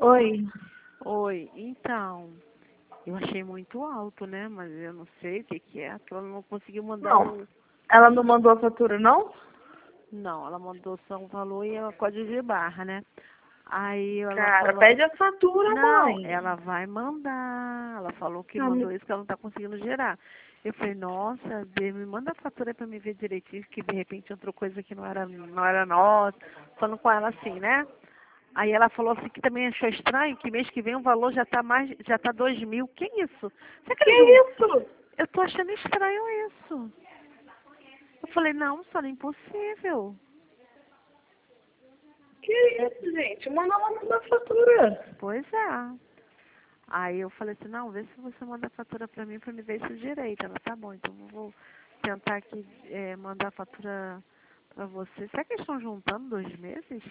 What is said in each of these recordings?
Oi. Oi, então, eu achei muito alto, né? Mas eu não sei o que que é, que ela não conseguiu mandar Não. o... Ela não mandou a fatura, não? Não, ela mandou só um valor e o código de barra, né? Aí ela Cara, falou, pede a fatura, não, mãe. ela vai mandar. Ela falou que Ah, mandou isso, que ela não tá conseguindo gerar. Eu falei, nossa, Deus, me manda a fatura pra me ver direitinho, que de repente entrou coisa que não era nossa. Falando com ela assim, né? Aí ela falou assim que também achou estranho, que mês que vem o valor já tá 2.000. Que isso? Será que Que eles não... isso? Eu tô achando estranho isso. Eu falei, não, Sônia, impossível. Que isso, gente? Manda ela mandar a fatura. Pois é. Aí eu falei assim, não, vê se você manda a fatura pra mim pra me ver isso direito. Ela, tá bom, então eu vou tentar aqui mandar a fatura pra você. Será que eles estão juntando 2 meses?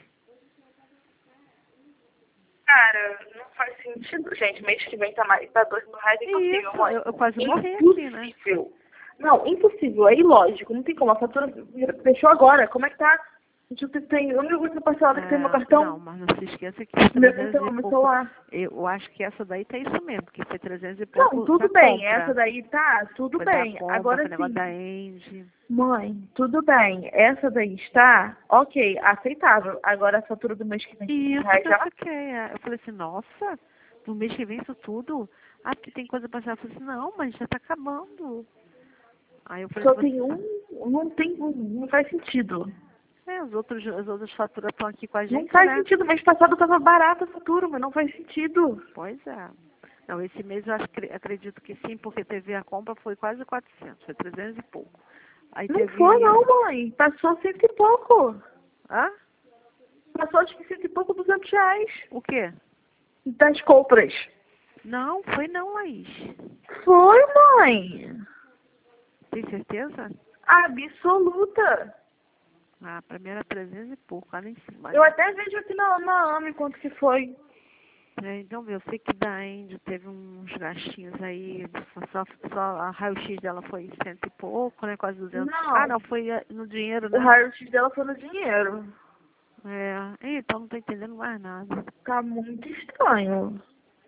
Cara, não faz sentido, gente. Mês que vem tá R$ 2.000 impossível, Isso, mãe. eu quase morri aqui, né? Impossível. Não, impossível. É ilógico. Não tem como. A fatura fechou agora. Como é que tá? A gente tem... A única coisa parcelada que tem no meu Não, cartão. mas não se esqueça que foi Meu 300 cartão, e meu pouco. celular. Eu acho que essa daí tá isso mesmo, que foi 300 e Não, pouco da tudo bem. compra. Essa daí tá, tudo Foi da bem. compra, Agora foi negócio sim, da Engie. mãe, tudo bem. Essa daí está, ok, aceitável. Agora a fatura do mês que vem, E isso R$ 5 que eu já. fiquei. Eu falei assim, nossa, no mês que vem isso tudo? Ah, porque tem coisa pra já. Eu falei assim, não, mas já tá acabando. Aí eu falei Só assim, tem um, não tem, não faz sentido. as outras faturas estão aqui com a Não gente, faz né? sentido. Mês passado tava barata a fatura, mas não faz sentido. Pois é. Não, esse mês eu acredito que sim, porque teve a compra, foi quase 400, foi 300 e pouco. Aí Não foi teve... não, mãe. Passou cento e pouco. Hã? Passou acho que cento e pouco, R$ 200. O quê? Das compras. Não, foi não, Laís. Foi, mãe. Tem certeza? Absoluta. Ah, pra mim era 300 e pouco, lá em cima. Eu até vejo aqui na AME quanto que foi. Então, eu sei que da Índia teve uns gastinhos aí, só a raio-x dela foi cento e pouco, né, quase 200. Ah, Não. não, foi no dinheiro, O né? raio-x dela foi no dinheiro. Então não tô entendendo mais nada. Tá muito estranho.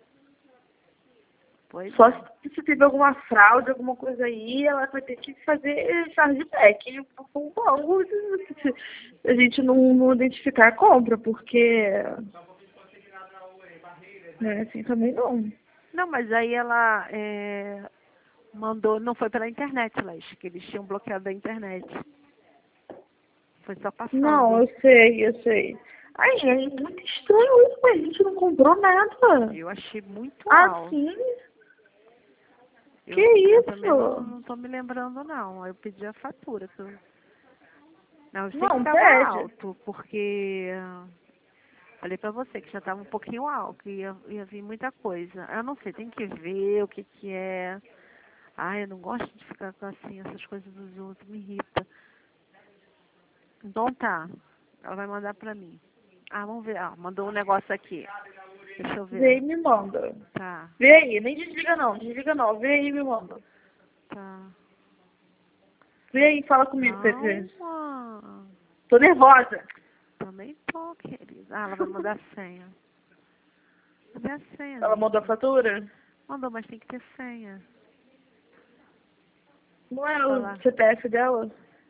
Pois Só é. se tiver alguma fraude, alguma coisa aí, ela vai ter que fazer chargeback com o banco. Se a gente não identificar a compra, porque... Né, assim também não. Não, mas aí ela mandou, não foi pela internet, Laís, que eles tinham bloqueado a internet. Foi só Não, passando. eu sei. Aí, é muito estranho isso, mas a gente não comprou nada. Eu achei muito alto. Assim? Que Eu também isso? não tô me lembrando, não. Aí eu pedi a fatura. Não, eu sei que Não, estava pede. alto, porque falei pra você que já estava um pouquinho alto, que ia vir muita coisa. Eu não sei, tem que ver o que que é. Ai, eu não gosto de ficar com assim, essas coisas dos outros, me irrita. Então tá, ela vai mandar pra mim. Ah, vamos ver. Ah, mandou um negócio aqui. Deixa eu Vê ver. e me manda. Tá, Vê aí, nem desliga não, desliga não. Vê aí e me manda. tá. Vê aí, fala comigo, Pepe. Calma. Tô nervosa. Também tô, querida. Ah, ela vai mandar a senha. Cadê a senha, Ela mandou a linda? fatura? Mandou, mas tem que ter senha. Não é Vai o lá. CPF dela?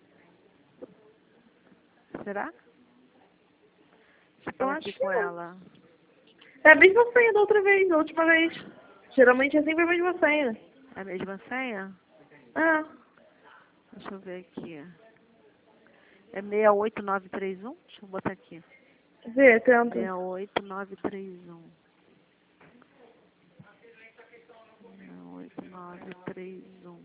Será? Deixa eu Eu falar aqui acho que com não. ela. É a mesma senha da outra vez, da última vez. Geralmente é sempre a mesma senha. É a mesma senha? Ah, Deixa eu ver aqui. É 68931? Deixa eu botar aqui. vê, tenta. 68931. 68931.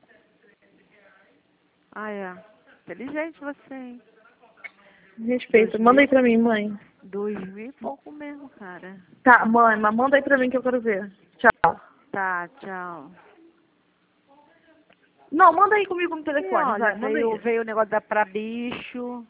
Ah, é. Inteligente você, hein? Respeita. Manda aí 2000, pra mim, mãe. 2000 e pouco mesmo, cara. Tá, mãe, mas manda aí pra mim que eu quero ver. Tchau. Tá, tchau. Não, manda aí comigo no E telefone, olha, vai, manda aí. veio o negócio da Pra Bicho,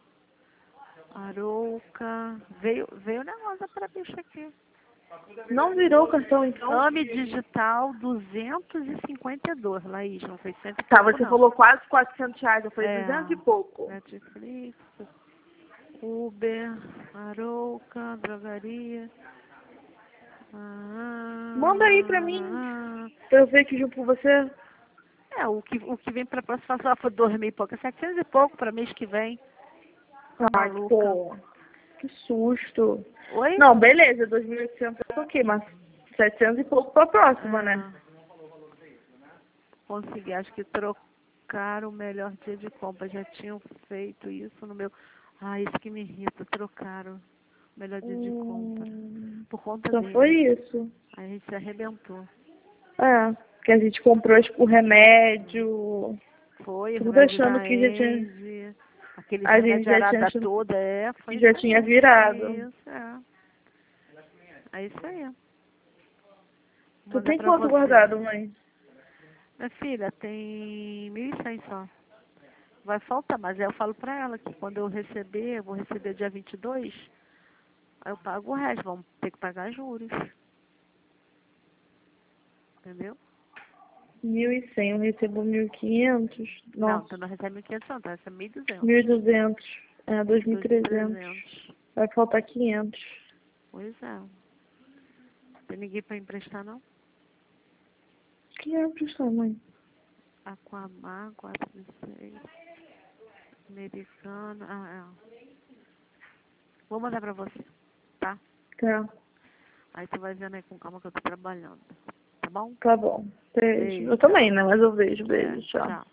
Arouca. Veio o negócio da Pra Bicho aqui. Não virou o cartão, então? AME Digital 252, Laís, não foi cento e Tá, pouco, você não. falou quase R$ 400, eu falei É, 200 e pouco. Netflix, Uber, Arouca, drogaria. Manda aí pra mim, pra eu ver aqui junto com você. O que vem pra próxima só foi 2.000 e pouco, 700 e pouco pra mês que vem. Ai, Maluca. pô, que susto. Oi? Não, beleza, 2.800 é ok, mas 700 e pouco pra próxima, né? Consegui, acho que trocaram o melhor dia de compra. Já tinham feito isso no meu. Ah, isso que me irrita, trocaram o melhor dia de compra. Por conta Só dele. foi isso. Aí a gente se arrebentou. É, que a gente comprou, tipo, remédio, Foi, tudo remédio achando da que já tinha, Enge, aquele a gente remédio já tinha arada achado toda, foi que isso já aí. tinha virado. Isso, é. É isso aí. Vou Tu mandar tem pra quanto você. guardado, mãe? Minha filha, tem 1.100 só. Vai faltar, mas aí eu falo pra ela que quando eu receber, eu vou receber dia 22, aí eu pago o resto, vamos ter que pagar juros. Entendeu? 1.100, eu recebo 1.500. Não, Nossa, tu não recebe 1.500 não, tu recebe 1.200. 1.200. É, 2.300. 2.300. Vai faltar 500. Pois é. Tem ninguém pra emprestar, não? 500 só, mãe. Aquamar, 406. Americana. Vou mandar pra você, tá? Tá, Aí tu vai vendo aí com calma que eu tô trabalhando. Tá bom? tá bom. Beijo. Beijo, Eu tchau. também, né? Mas eu vejo. É, Beijo, tchau. tchau.